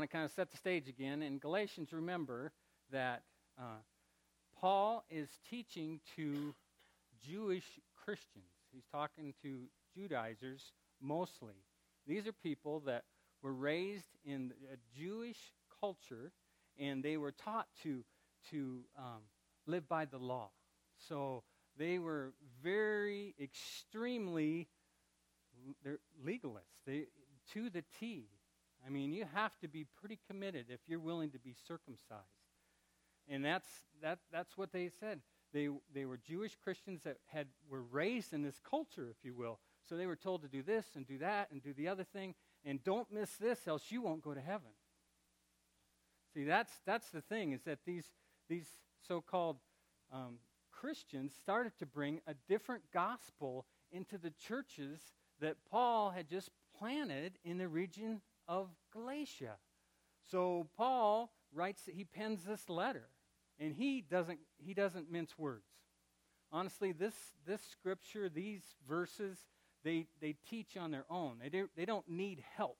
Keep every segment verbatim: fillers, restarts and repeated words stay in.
want to kind of set the stage again. In Galatians, remember that uh, Paul is teaching to Jewish Christians. He's talking to Judaizers mostly. These are people that were raised in a Jewish culture, and they were taught to, to um, live by the law. So they were very extremely they're legalists, they, to the T. I mean, you have to be pretty committed if you're willing to be circumcised. And that's that. That's what they said. They they were Jewish Christians that had were raised in this culture, if you will. So they were told to do this and do that and do the other thing, and don't miss this, else you won't go to heaven. See, that's that's the thing, is that these these so-called um, Christians started to bring a different gospel into the churches that Paul had just planted in the region of Galatia. So Paul writes, he pens this letter, and he doesn't he doesn't mince words. Honestly, this this scripture, these verses, they they teach on their own. They do, they don't need help.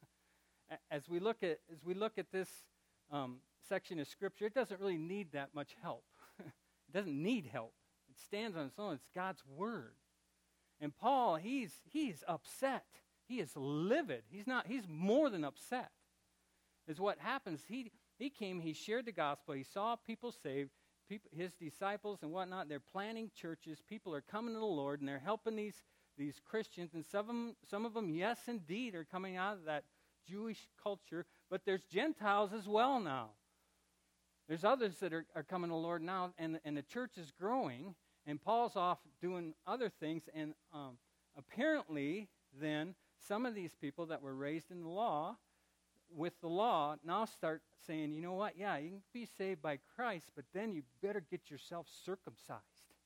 As we look at as we look at this um, section of scripture, it doesn't really need that much help. It doesn't need help. It stands on its own. It's God's word. And Paul, he's he's upset. He is livid. He's not. He's more than upset. Is what happens. He he came. He shared the gospel. He saw people saved. People, his disciples and whatnot. They're planting churches. People are coming to the Lord, and they're helping these these Christians. And some of them, some of them, yes, indeed, are coming out of that Jewish culture. But there's Gentiles as well now. There's others that are, are coming to the Lord now, and and the church is growing. And Paul's off doing other things, and um, apparently then some of these people that were raised in the law, with the law, now start saying, you know what, yeah, you can be saved by Christ, but then you better get yourself circumcised.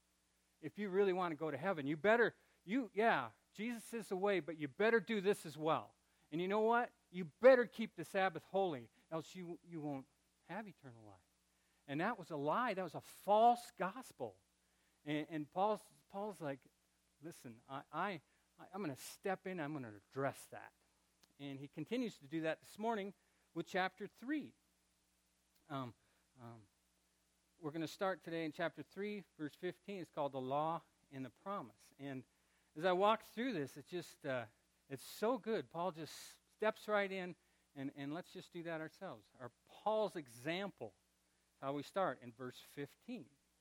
If you really want to go to heaven, you better, you, yeah, Jesus is the way, but you better do this as well. And you know what? You better keep the Sabbath holy, else you, you won't have eternal life. And that was a lie. That was a false gospel. And, and Paul's, Paul's like, listen, I, I, I'm going to step in. I'm going to address that. And he continues to do that this morning with chapter three. Um, um, we're going to start today in chapter three, verse fifteen. It's called The Law and the Promise. And as I walk through this, it's just, uh, it's so good. Paul just steps right in, and, and let's just do that ourselves. Our Paul's example, how we start in verse fifteen.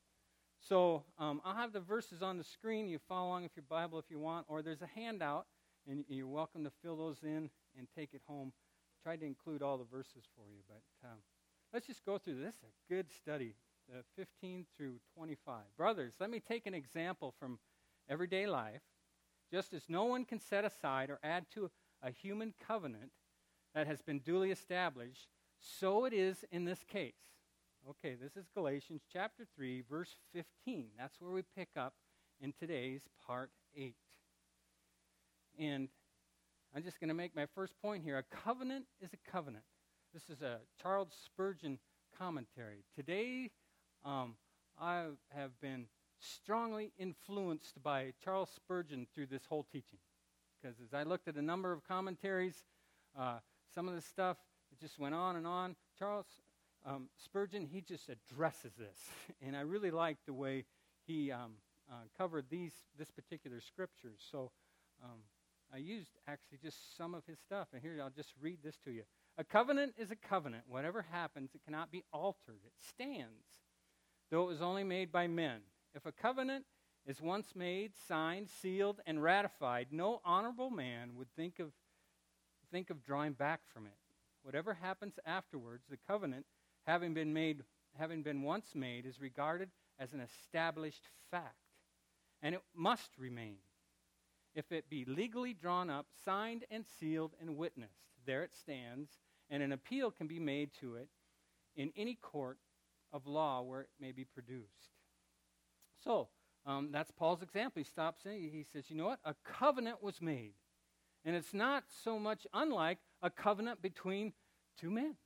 So um, I'll have the verses on the screen. You follow along with your Bible if you want, or there's a handout, and you're welcome to fill those in and take it home. Tried to include all the verses for you, but um, let's just go through this. This is a good study, uh, fifteen through twenty-five. Brothers, let me take an example from everyday life. Just as no one can set aside or add to a human covenant that has been duly established, so it is in this case. Okay, this is Galatians chapter three, verse fifteen. That's where we pick up in today's part eight. And I'm just going to make my first point here. A covenant is a covenant. This is a Charles Spurgeon commentary. Today, um, I have been strongly influenced by Charles Spurgeon through this whole teaching. Because as I looked at a number of commentaries, uh, some of the stuff, it just went on and on. Charles Um, Spurgeon, he just addresses this, and I really like the way he um, uh, covered these this particular scriptures. So um, I used actually just some of his stuff, and here I'll just read this to you. A covenant is a covenant. Whatever happens, it cannot be altered. It stands, though it was only made by men. If a covenant is once made, signed, sealed, and ratified, no honorable man would think of think of drawing back from it. Whatever happens afterwards, the covenant, having been made, having been once made, is regarded as an established fact, and it must remain. If it be legally drawn up, signed and sealed and witnessed, there it stands, and an appeal can be made to it in any court of law where it may be produced. So, um, that's Paul's example. He stops in, he says, you know what? A covenant was made. And it's not so much unlike a covenant between two men.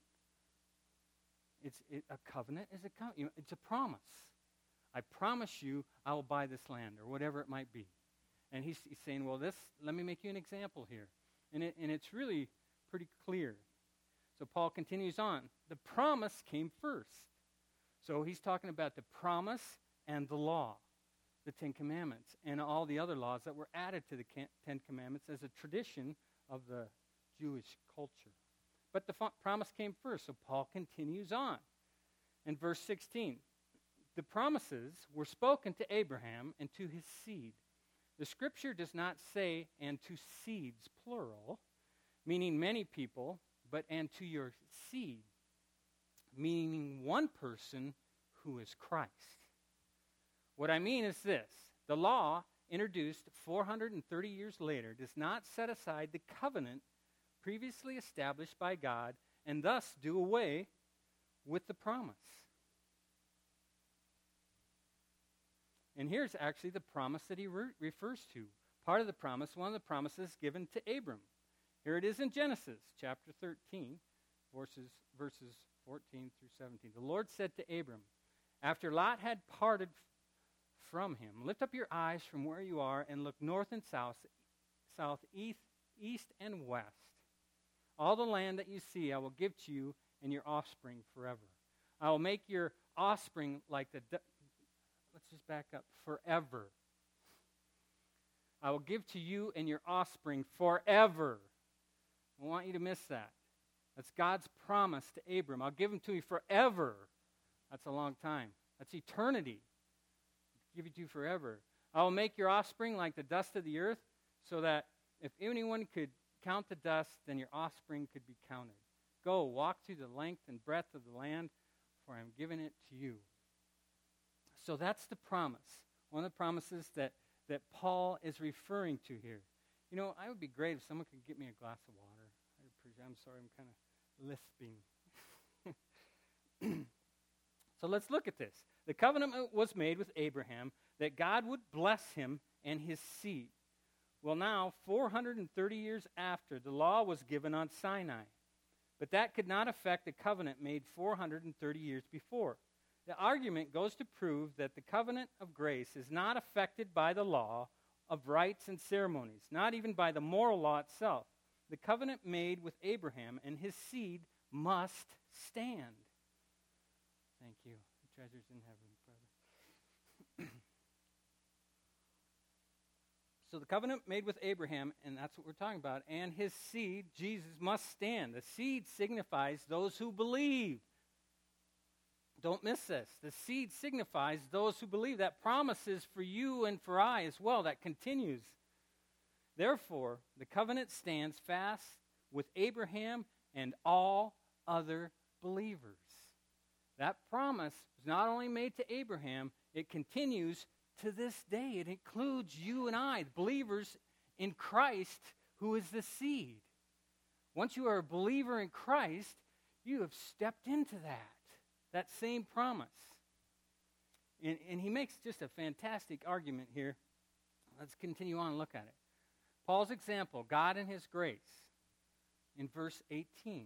It's it, a covenant is a covenant. You know, it's a promise. I promise you I will buy this land, or whatever it might be. And he's, he's saying, well, this. Let me make you an example here. And, it, and it's really pretty clear. So Paul continues on. The promise came first. So he's talking about the promise and the law, the Ten Commandments, and all the other laws that were added to the Ten Commandments as a tradition of the Jewish culture. But the f- promise came first, so Paul continues on. In verse sixteen, the promises were spoken to Abraham and to his seed. The scripture does not say, and to seeds, plural, meaning many people, but and to your seed, meaning one person who is Christ. What I mean is this. The law, introduced four hundred thirty years later, does not set aside the covenant previously established by God and thus do away with the promise. And here's actually the promise that he re- refers to. Part of the promise, one of the promises given to Abram. Here it is in Genesis chapter thirteen, verses, verses fourteen through seventeen. The Lord said to Abram, after Lot had parted from him, lift up your eyes from where you are and look north and south, south, east, east and west. All the land that you see I will give to you and your offspring forever. I will make your offspring like the... Du- Let's just back up. Forever. I will give to you and your offspring forever. I want you to miss that. That's God's promise to Abram. I'll give him to you forever. That's a long time. That's eternity. I'll give it to you forever. I will make your offspring like the dust of the earth, so that if anyone could count the dust, then your offspring could be counted. Go, walk through the length and breadth of the land, for I am giving it to you. So that's the promise. One of the promises that, that Paul is referring to here. You know, I would be great if someone could get me a glass of water. I appreciate, I'm sorry, I'm kind of lisping. So let's look at this. The covenant was made with Abraham that God would bless him and his seed. Well, now, four hundred thirty years after, the law was given on Sinai. But that could not affect the covenant made four hundred thirty years before. The argument goes to prove that the covenant of grace is not affected by the law of rites and ceremonies, not even by the moral law itself. The covenant made with Abraham and his seed must stand. Thank you. The treasures in heaven, brother. So the covenant made with Abraham, and that's what we're talking about, and his seed, Jesus, must stand. The seed signifies those who believe. Don't miss this. The seed signifies those who believe. That promise is for you and for I as well. That continues. Therefore, the covenant stands fast with Abraham and all other believers. That promise was not only made to Abraham, it continues to this day. It includes you and I, believers in Christ, who is the seed. Once you are a believer in Christ, you have stepped into that. That same promise. And, and he makes just a fantastic argument here. Let's continue on and look at it. Paul's example, God and his grace, in verse eighteen.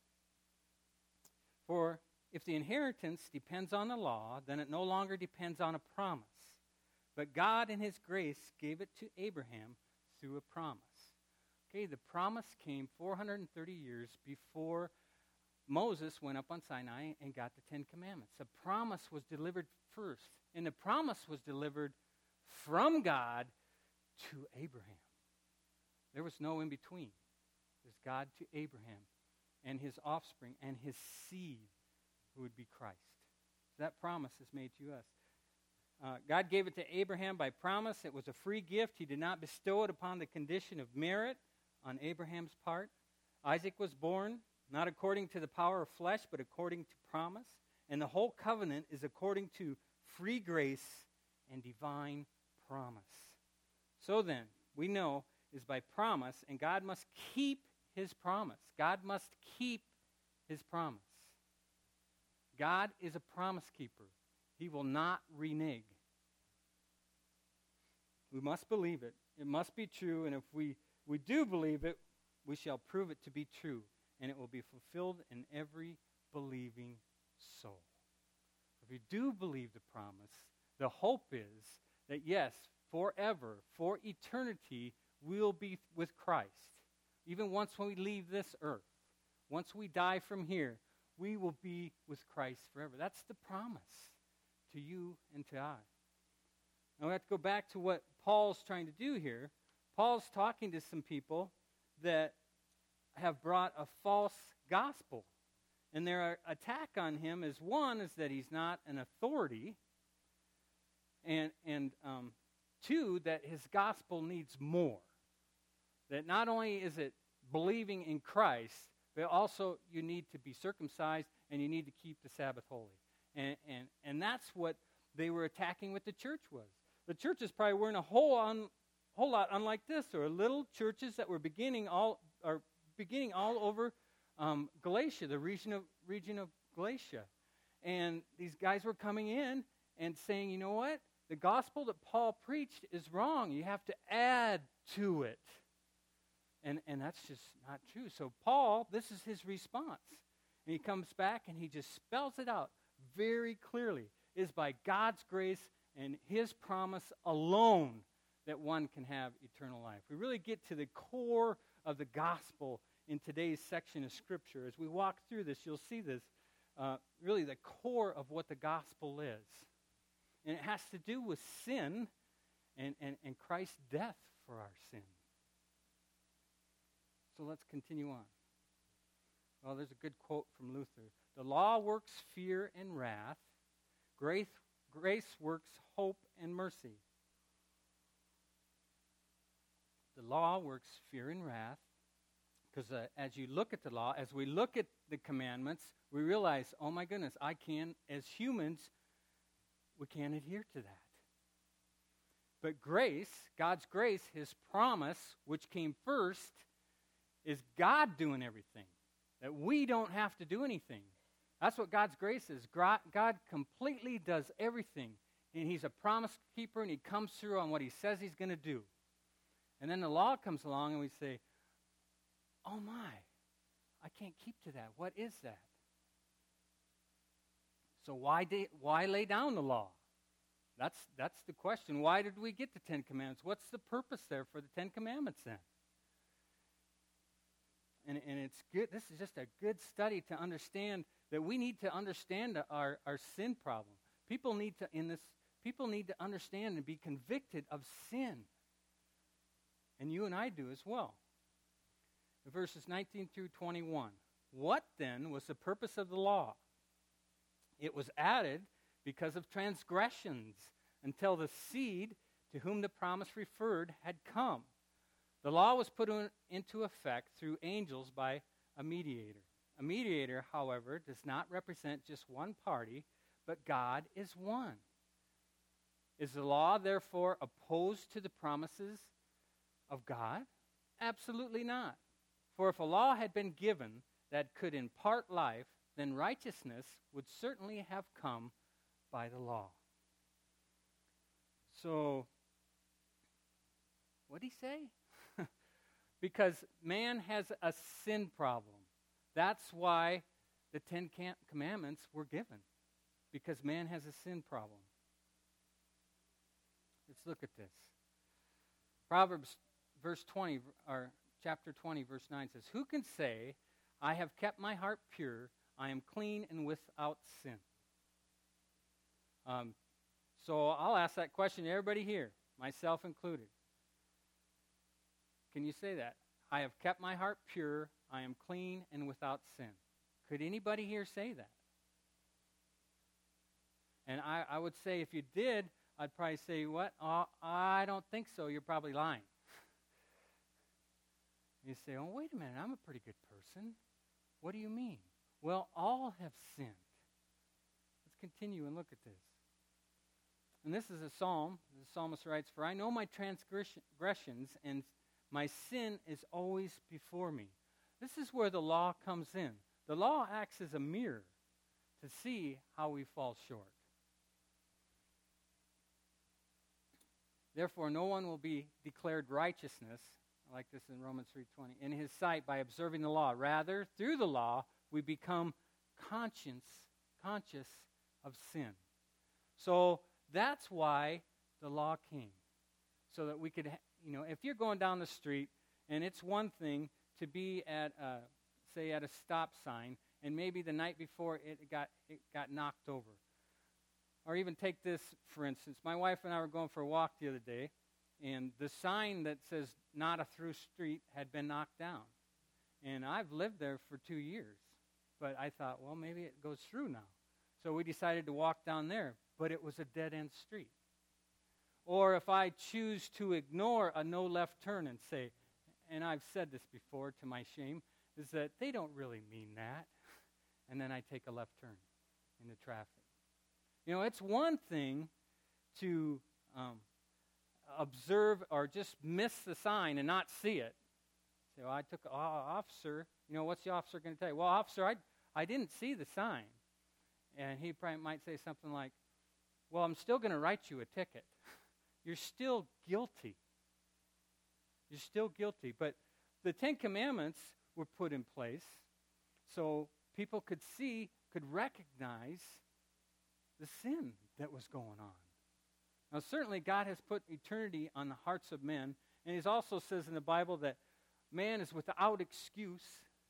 For if the inheritance depends on the law, then it no longer depends on a promise. But God in his grace gave it to Abraham through a promise. Okay, the promise came four hundred thirty years before Moses went up on Sinai and got the Ten Commandments. The promise was delivered first, and the promise was delivered from God to Abraham. There was no in between. It was God to Abraham and his offspring and his seed, who would be Christ. So that promise is made to us. Uh, God gave it to Abraham by promise. It was a free gift. He did not bestow it upon the condition of merit on Abraham's part. Isaac was born not according to the power of flesh, but according to promise. And the whole covenant is according to free grace and divine promise. So then, we know is by promise, and God must keep his promise. God must keep his promise. God is a promise keeper. He will not renege. We must believe it. It must be true, and if we, we do believe it, we shall prove it to be true. And it will be fulfilled in every believing soul. If we do believe the promise, the hope is that yes, forever, for eternity, we'll be with Christ. Even once when we leave this earth, once we die from here, we will be with Christ forever. That's the promise to you and to I. Now we have to go back to what Paul's trying to do here. Paul's talking to some people that have brought a false gospel. And their attack on him is, one, is that he's not an authority. And, and um, two, that his gospel needs more. That not only is it believing in Christ, but also you need to be circumcised and you need to keep the Sabbath holy. And, and, and that's what they were attacking what the church was. The churches probably weren't a whole, un, whole lot unlike this. There were little churches that were beginning all, are beginning all over um, Galatia, the region of, region of Galatia. And these guys were coming in and saying, you know what? The gospel that Paul preached is wrong. You have to add to it. And, and that's just not true. So Paul, this is his response. And he comes back and he just spells it out very clearly. It is by God's grace and his promise alone that one can have eternal life. We really get to the core of the gospel in today's section of Scripture. As we walk through this, you'll see this, uh, really the core of what the gospel is. And it has to do with sin and, and, and Christ's death for our sin. So let's continue on. Well, there's a good quote from Luther. The law works fear and wrath. Grace, grace works hope and mercy. The law works fear and wrath. Because uh, as you look at the law, as we look at the commandments, we realize, oh my goodness, I can, as humans, we can't adhere to that. But grace, God's grace, his promise, which came first, is God doing everything. That we don't have to do anything. That's what God's grace is. God completely does everything. And he's a promise keeper, and he comes through on what he says he's going to do. And then the law comes along, and we say, oh my, I can't keep to that. What is that? So why, de- why lay down the law? That's, that's the question. Why did we get the Ten Commandments? What's the purpose there for the Ten Commandments then? And, and it's good. This is just a good study to understand that we need to understand our, our sin problem. People need to in this. People need to understand and be convicted of sin. And you and I do as well. Verses nineteen through twenty-one. What then was the purpose of the law? It was added because of transgressions until the seed to whom the promise referred had come. The law was put in, into effect through angels by a mediator. A mediator, however, does not represent just one party, but God is one. Is the law, therefore, opposed to the promises of God? Absolutely not. For if a law had been given that could impart life, then righteousness would certainly have come by the law. So, what did he say? Because man has a sin problem. That's why the Ten Commandments were given. Because man has a sin problem. Let's look at this. Proverbs verse twenty, or chapter twenty, verse nine says, who can say, I have kept my heart pure, I am clean and without sin? Um, so I'll ask that question to everybody here, myself included. Can you say that? I have kept my heart pure, I am clean and without sin. Could anybody here say that? And I, I would say if you did, I'd probably say, what? Oh, I don't think so. You're probably lying. You say, oh, wait a minute. I'm a pretty good person. What do you mean? Well, all have sinned. Let's continue and look at this. And this is a psalm. The psalmist writes, for I know my transgressions, and my sin is always before me. This is where the law comes in. The law acts as a mirror to see how we fall short. Therefore, no one will be declared righteousness, I like this in Romans three twenty, in his sight by observing the law. Rather, through the law, we become conscious, conscious of sin. So that's why the law came. So that we could, you know, if you're going down the street, and it's one thing to be at a say at a stop sign, and maybe the night before it got it got knocked over. Or even take this, for instance. My wife and I were going for a walk the other day, and the sign that says not a through street had been knocked down. And I've lived there for two years. But I thought, well, maybe it goes through now. So we decided to walk down there, but it was a dead-end street. Or if I choose to ignore a no left turn and say, and I've said this before to my shame, is that they don't really mean that. And then I take a left turn into traffic. You know, it's one thing to um, observe or just miss the sign and not see it. Say, well, I took an officer. You know, what's the officer going to tell you? Well, officer, I, I didn't see the sign. And he probably might say something like, well, I'm still going to write you a ticket. You're still guilty. You're still guilty. But the Ten Commandments were put in place so people could see, could recognize the sin that was going on. Now, certainly God has put eternity on the hearts of men, and he also says in the Bible that man is without excuse,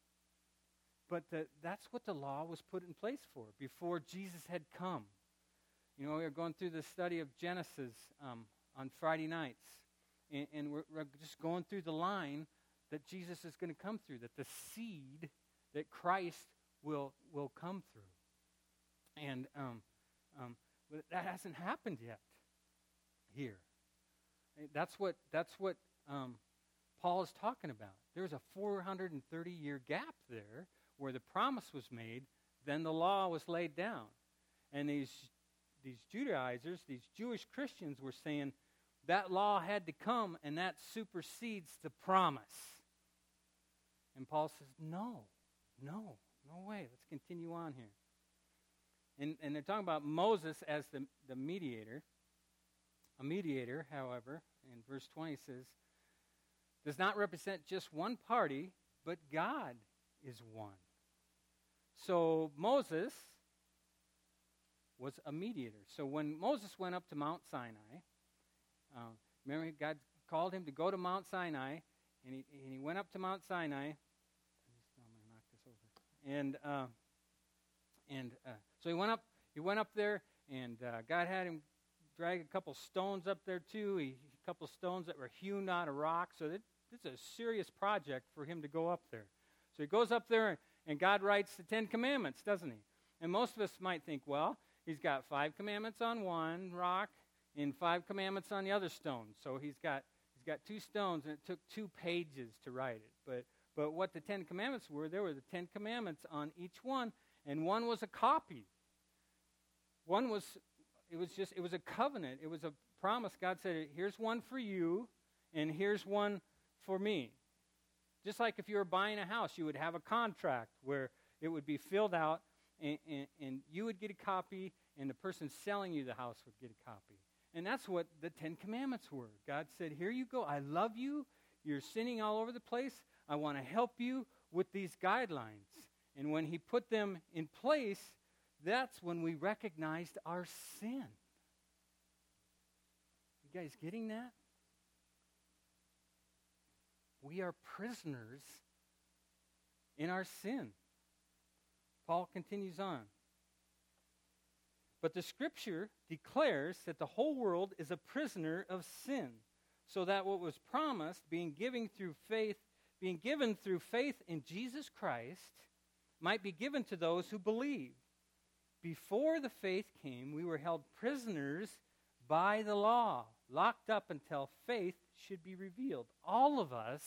but that that's what the law was put in place for before Jesus had come. You know, we were going through the study of Genesis um, on Friday nights, and, and we're, we're just going through the line that Jesus is going to come through, that the seed that Christ will will come through. And um, um, but that hasn't happened yet here. That's what that's what um, Paul is talking about. There's a four hundred thirty year gap there where the promise was made, then the law was laid down. And these these Judaizers, these Jewish Christians were saying that law had to come and that supersedes the promise. And Paul says, no, no, no way. Let's continue on here. And, and they're talking about Moses as the, the mediator. A mediator, however, in verse twenty says, does not represent just one party, but God is one. So Moses was a mediator. So when Moses went up to Mount Sinai, uh, remember God called him to go to Mount Sinai, and he, and he went up to Mount Sinai. I'm going to knock this over. And uh, and uh, so he went up. He went up there, and uh, God had him drag a couple stones up there too. He, a couple stones that were hewn out of rock. So that, this is a serious project for him to go up there. So he goes up there, and, and God writes the Ten Commandments, doesn't he? And most of us might think, well, he's got five commandments on one rock and five commandments on the other stone. So he's got he's got two stones, and it took two pages to write it. But but what the Ten Commandments were, there were the Ten Commandments on each one, and one was a copy. One was it was just it was a covenant. It was a promise. God said, here's one for you, and here's one for me. Just like if you were buying a house, you would have a contract where it would be filled out, and, and, and you would get a copy, and the person selling you the house would get a copy. And that's what the Ten Commandments were. God said, here you go. I love you. You're sinning all over the place. I want to help you with these guidelines. And when he put them in place, that's when we recognized our sin. You guys getting that? We are prisoners in our sin. Paul continues on. But the Scripture declares that the whole world is a prisoner of sin, so that what was promised, being given through faith, being given through faith in Jesus Christ, might be given to those who believe. Before the faith came, we were held prisoners by the law, locked up until faith should be revealed. All of us,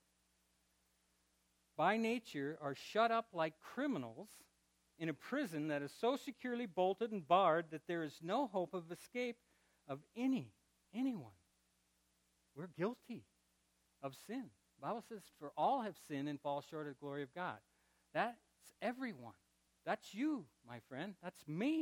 by nature, are shut up like criminals in a prison that is so securely bolted and barred that there is no hope of escape of any, anyone. We're guilty of sin. The Bible says, for all have sinned and fall short of the glory of God. That's everyone. That's you, my friend. That's me.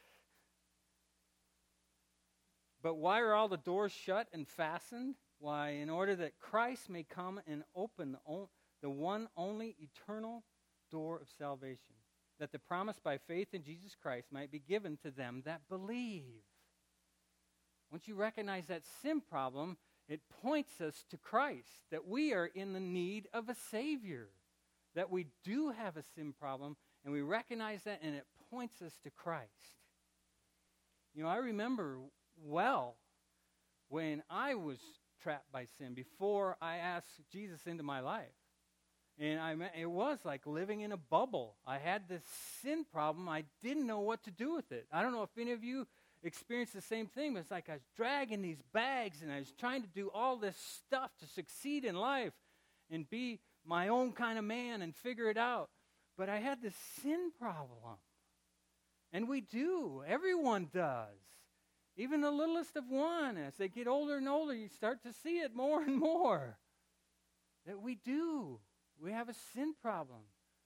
But why are all the doors shut and fastened? Why, in order that Christ may come and open the, o- the one only eternal door of salvation, that the promise by faith in Jesus Christ might be given to them that believe. Once you recognize that sin problem, it points us to Christ, that we are in the need of a Savior, that we do have a sin problem, and we recognize that, and it points us to Christ. You know, I remember well when I was trapped by sin before I asked Jesus into my life. And I, it was like living in a bubble. I had this sin problem. I didn't know what to do with it. I don't know if any of you experienced the same thing, but it's like I was dragging these bags, and I was trying to do all this stuff to succeed in life and be my own kind of man and figure it out. But I had this sin problem. And we do. Everyone does. Even the littlest of one. As they get older and older, you start to see it more and more. That we do. We have a sin problem.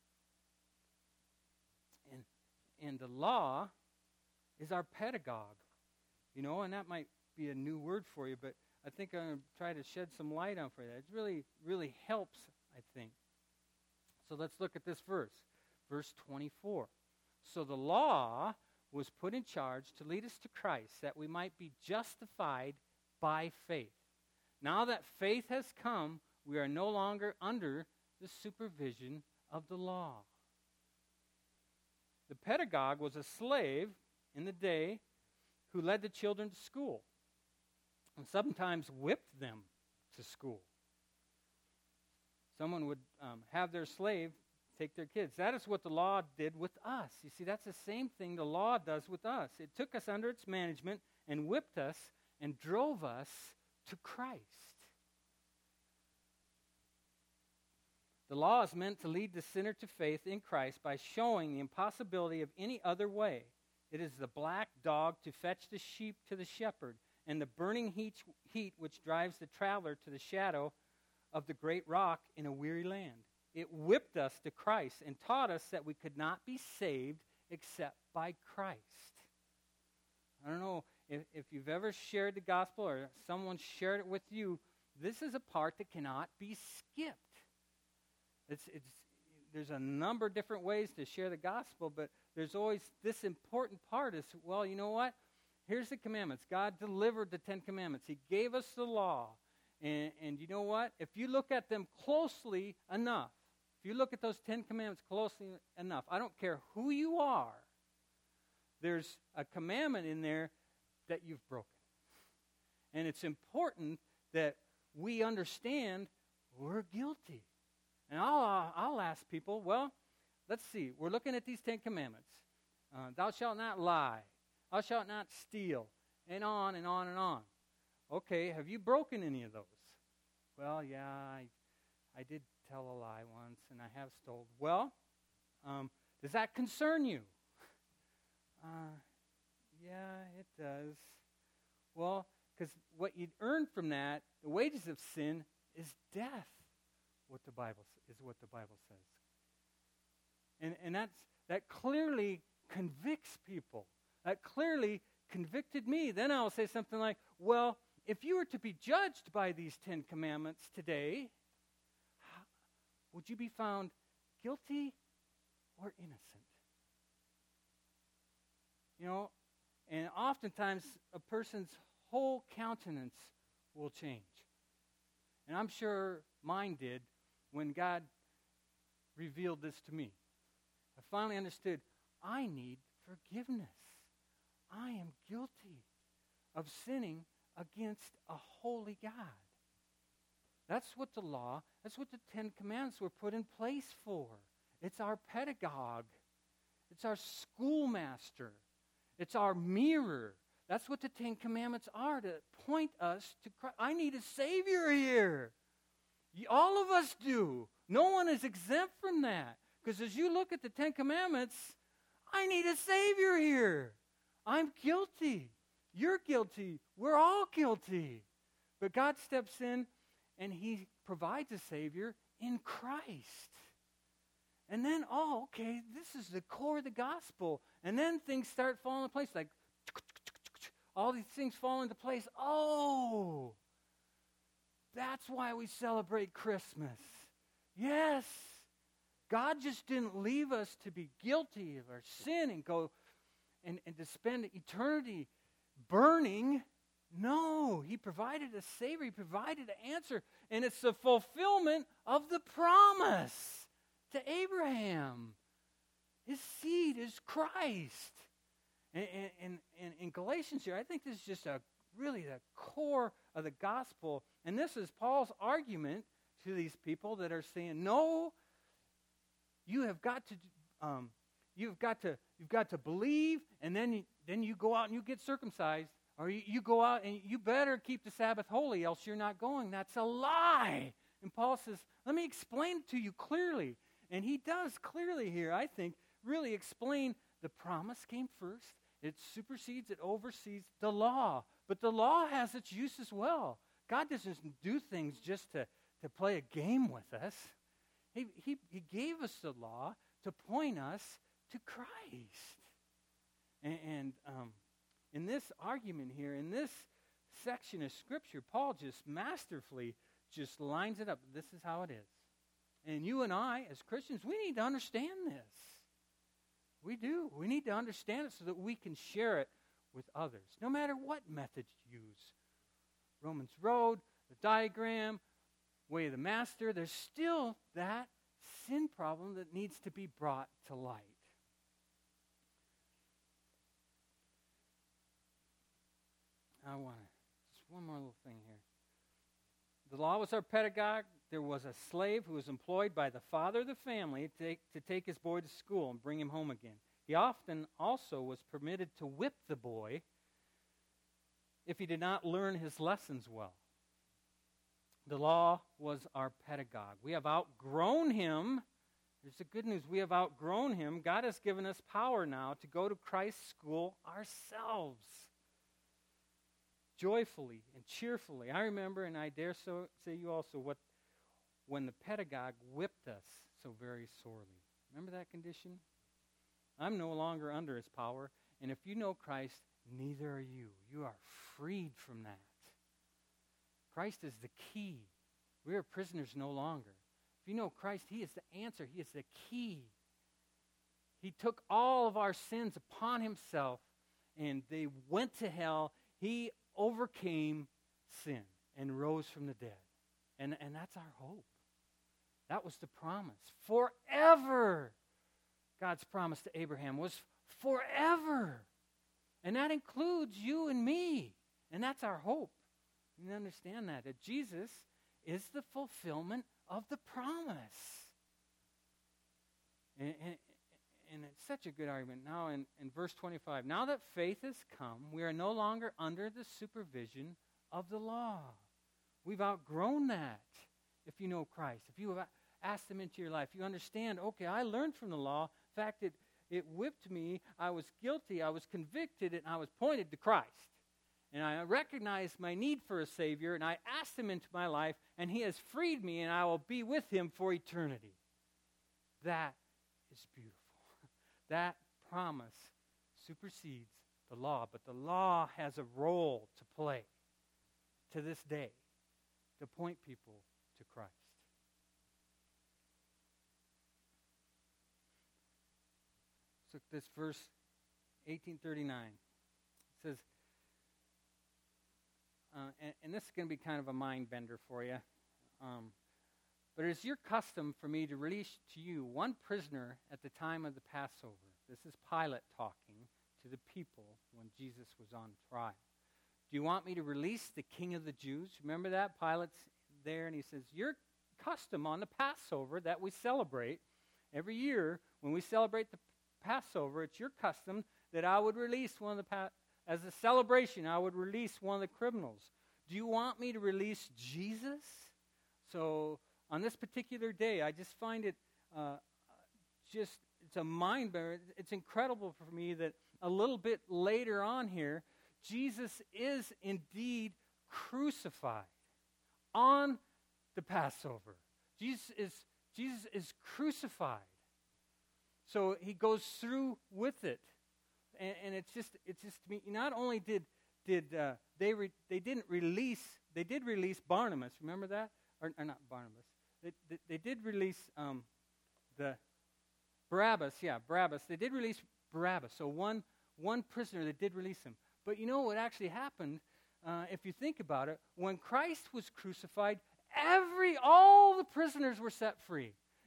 And, and the law is our pedagogue. You know, and that might be a new word for you, but I think I'm going to try to shed some light on for that. It really, really helps, I think. So let's look at this verse. Verse twenty-four. So the law was put in charge to lead us to Christ, that we might be justified by faith. Now that faith has come, we are no longer under the supervision of the law. The pedagogue was a slave in the day who led the children to school and sometimes whipped them to school. Someone would um, have their slave take their kids. That is what the law did with us. You see, that's the same thing the law does with us. It took us under its management and whipped us and drove us to Christ. The law is meant to lead the sinner to faith in Christ by showing the impossibility of any other way. It is the black dog to fetch the sheep to the shepherd, and the burning heat, heat which drives the traveler to the shadow of the great rock in a weary land. It whipped us to Christ and taught us that we could not be saved except by Christ. I don't know if, if you've ever shared the gospel or someone shared it with you. This is a part that cannot be skipped. It's, it's, there's a number of different ways to share the gospel, but there's always this important part is, well, you know what? Here's the commandments. God delivered the Ten Commandments. He gave us the law. And, and you know what? If you look at them closely enough, if you look at those Ten Commandments closely enough, I don't care who you are, there's a commandment in there that you've broken. And it's important that we understand we're guilty. And I'll, I'll ask people, well, let's see. We're looking at these Ten Commandments. Uh, Thou shalt not lie. Thou shalt not steal. And on and on and on. Okay, have you broken any of those? Well, yeah, I, I did tell a lie once, and I have stole. Well, um, does that concern you? Uh, yeah, it does. Well, because what you'd earn from that, the wages of sin, is death. What the Bible is what the Bible says, and and that's that clearly convicts people. That clearly convicted me. Then I'll say something like, "Well, if you were to be judged by these Ten Commandments today, would you be found guilty or innocent?" You know, and oftentimes a person's whole countenance will change. And I'm sure mine did when God revealed this to me. I finally understood I need forgiveness. I am guilty of sinning against a holy God. That's what the law, that's what the Ten Commandments were put in place for. It's our pedagogue. It's our schoolmaster. It's our mirror. That's what the Ten Commandments are, to point us to Christ. I need a Savior here. All of us do. No one is exempt from that. Because as you look at the Ten Commandments, I need a Savior here. I'm guilty. You're guilty. We're all guilty. But God steps in and He provides a Savior in Christ. And then, oh, okay, this is the core of the gospel. And then things start falling into place. Like, all these things fall into place. Oh, that's why we celebrate Christmas. Yes. God just didn't leave us to be guilty of our sin and go and, and to spend eternity burning. No, He provided a Savior. He provided an answer. And it's the fulfillment of the promise to Abraham. His seed is Christ. And in, in, in Galatians here, I think this is just a really the core of the gospel. And this is Paul's argument to these people that are saying, no, you have got to, um, you've got to, you've got to believe, and then you, then you go out and you get circumcised, or you, you go out and you better keep the Sabbath holy, else you're not going. That's a lie. And Paul says, let me explain it to you clearly. And he does clearly here, I think, really explain the promise came first. It supersedes, it oversees the law. But the law has its use as well. God doesn't do things just to, to play a game with us. He, he, he gave us the law to point us to Christ. And, and um, in this argument here, in this section of Scripture, Paul just masterfully just lines it up. This is how it is. And you and I, as Christians, we need to understand this. We do. We need to understand it so that we can share it with others, no matter what method you use. Romans Road, the diagram, Way of the Master, there's still that sin problem that needs to be brought to light. I want to, just one more little thing here. The law was our pedagogue. There was a slave who was employed by the father of the family to take, to take his boy to school and bring him home again. He often also was permitted to whip the boy if he did not learn his lessons well. The law was our pedagogue. We have outgrown him. There's the good news. We have outgrown him. God has given us power now to go to Christ's school ourselves, joyfully and cheerfully. I remember, and I dare so say you also, what when the pedagogue whipped us so very sorely. Remember that condition? I'm no longer under his power, and if you know Christ, neither are you. You are freed from that. Christ is the key. We are prisoners no longer. If you know Christ, he is the answer. He is the key. He took all of our sins upon himself, and they went to hell. He overcame sin and rose from the dead. And, and that's our hope. That was the promise. Forever. God's promise to Abraham was forever. And that includes you and me. And that's our hope. You understand that. That Jesus is the fulfillment of the promise. And, and, and it's such a good argument. Now in, in verse twenty-five, now that faith has come, we are no longer under the supervision of the law. We've outgrown that. If you know Christ, if you have asked him into your life, you understand, okay, I learned from the law. In fact, it, it whipped me. I was guilty. I was convicted, and I was pointed to Christ. And I recognized my need for a Savior, and I asked him into my life, and he has freed me, and I will be with him for eternity. That is beautiful. That promise supersedes the law, but the law has a role to play to this day to point people to Christ. So this verse eighteen thirty-nine says, uh, and, and this is going to be kind of a mind bender for you, um, but it is your custom for me to release to you one prisoner at the time of the Passover. This is Pilate talking to the people when Jesus was on trial. Do you want me to release the King of the Jews? Remember that? Pilate's there, and he says, your custom on the Passover that we celebrate every year, when we celebrate the Passover, it's your custom that I would release one of the, pa- as a celebration, I would release one of the criminals. Do you want me to release Jesus? So on this particular day, I just find it uh, just, it's a mind bender. It's incredible for me that a little bit later on here, Jesus is indeed crucified on the Passover. Jesus is, Jesus is crucified. So he goes through with it, and, and it's just it's just to me. Not only did did uh, they re, they didn't release they did release Barnabas. Remember that, or, or not Barnabas? They, they, they did release um, the Barabbas. Yeah, Barabbas. They did release Barabbas. So one one prisoner, they did release him. But you know what actually happened? Uh, if you think about it, when Christ was crucified, every all the prisoners were set free.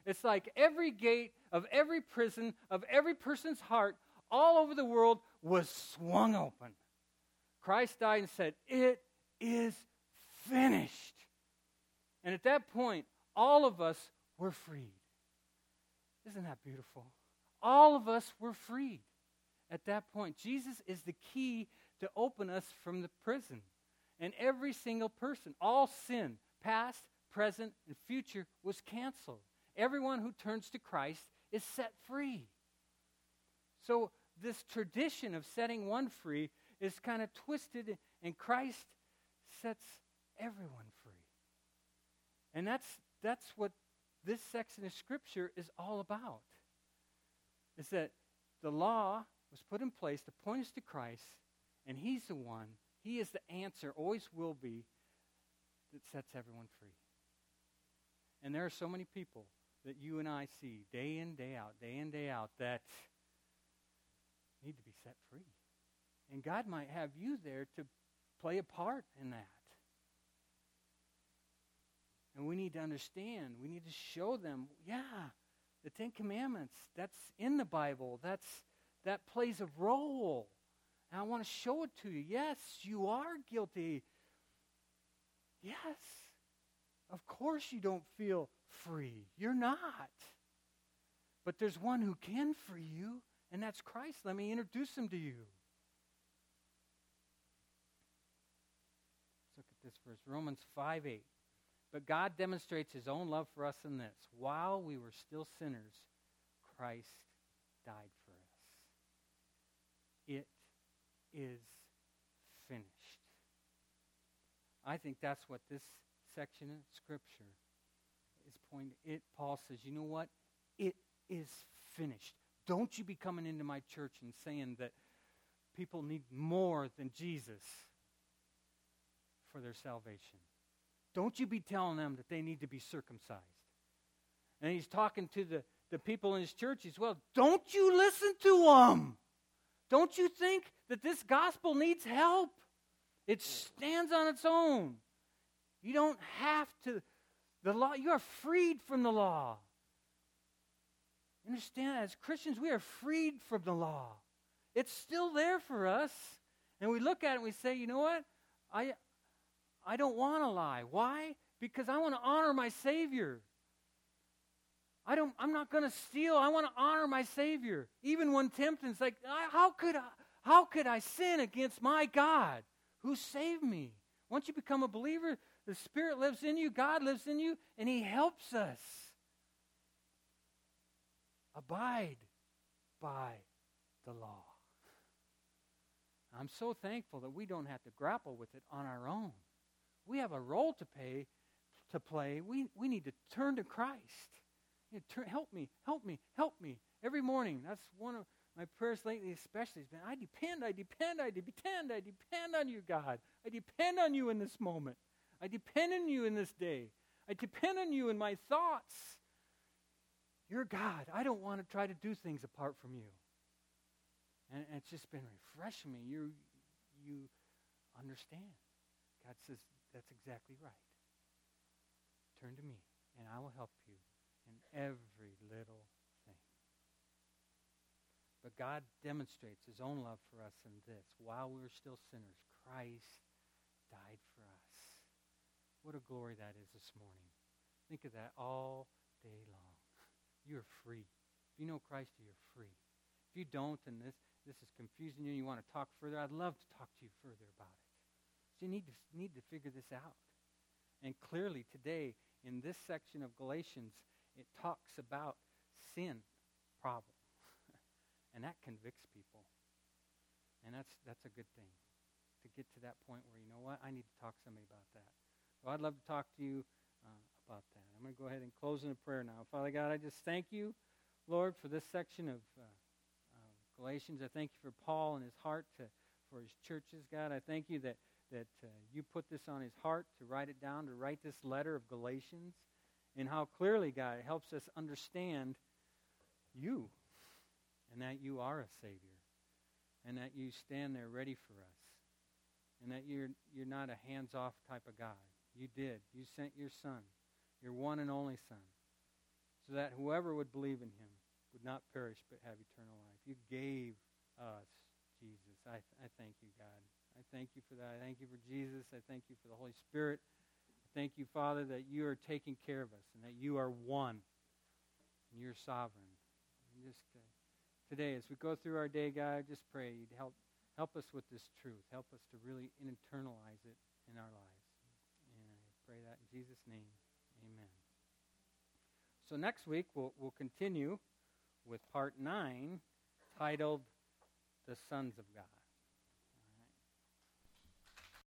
It's like every gate of every prison, of every person's heart, all over the world was swung open. Christ died and said, "It is finished." And at that point, all of us were freed. Isn't that beautiful? All of us were freed at that point. Jesus is the key to open us from the prison. And every single person, all sin, past, present, and future, was canceled. Everyone who turns to Christ is set free. So this tradition of setting one free is kind of twisted, and Christ sets everyone free. And that's that's what this section of Scripture is all about. Is that the law was put in place to point us to Christ, and He's the one, He is the answer, always will be, that sets everyone free. And there are so many people that you and I see day in, day out, day in, day out, that need to be set free. And God might have you there to play a part in that. And we need to understand, we need to show them, yeah, the Ten Commandments, that's in the Bible, that's that plays a role. And I want to show it to you. Yes, you are guilty. Yes. Of course you don't feel free. You're not. But there's one who can free you, and that's Christ. Let me introduce him to you. Let's look at this verse, Romans five eight. But God demonstrates his own love for us in this: while we were still sinners, Christ died for us. It is finished. I think that's what this section of Scripture is pointing. It, Paul says, you know what? It is finished. Don't you be coming into my church and saying that people need more than Jesus for their salvation. Don't you be telling them that they need to be circumcised. And he's talking to the, the people in his church as well. Don't you listen to them. Don't you think that this gospel needs help? It stands on its own. You don't have to. The law, you are freed from the law. Understand, as Christians, we are freed from the law. It's still there for us. And we look at it and we say, you know what? I, I don't want to lie. Why? Because I want to honor my Savior. I don't, I'm not going to steal. I want to honor my Savior. Even when tempted, it's like, how could I, how could I sin against my God who saved me? Once you become a believer, the Spirit lives in you, God lives in you, and He helps us. Abide by the law. I'm so thankful that we don't have to grapple with it on our own. We have a role to pay, to play. We, we need to turn to Christ. You know, turn, help me, help me, help me. Every morning, that's one of my prayers lately especially has been, I depend, I depend, I depend, I depend on you, God. I depend on you in this moment. I depend on you in this day. I depend on you in my thoughts. You're God. I don't want to try to do things apart from you. And, and it's just been refreshing me. You, you understand. God says, that's exactly right. Turn to me, and I will help you in every little thing. But God demonstrates his own love for us in this: while we were still sinners, Christ died for us. What a glory that is this morning. Think of that all day long. You are free. If you know Christ, you are free. If you don't, and this, this is confusing you, and you want to talk further, I'd love to talk to you further about it. So you need to, need to figure this out. And clearly today, in this section of Galatians, it talks about sin problem. And that convicts people. And that's that's a good thing, to get to that point where, you know what, I need to talk to somebody about that. So I'd love to talk to you uh, about that. I'm going to go ahead and close in a prayer now. Father God, I just thank you, Lord, for this section of uh, uh, Galatians. I thank you for Paul and his heart to, for his churches, God. I thank you that, that uh, you put this on his heart to write it down, to write this letter of Galatians, and how clearly, God, it helps us understand you, and that you are a Savior, and that you stand there ready for us, and that you're you're not a hands-off type of God. You did. You sent your Son, your one and only Son, so that whoever would believe in him would not perish but have eternal life. You gave us Jesus. I, I thank you, God. I thank you for that. I thank you for Jesus. I thank you for the Holy Spirit. I thank you, Father, that you are taking care of us and that you are one and you're sovereign. And just uh, today, as we go through our day, God, I just pray you'd help, help us with this truth. Help us to really internalize it in our lives. And I pray that in Jesus' name. Amen. So next week, we'll, we'll continue with part nine, titled The Sons of God.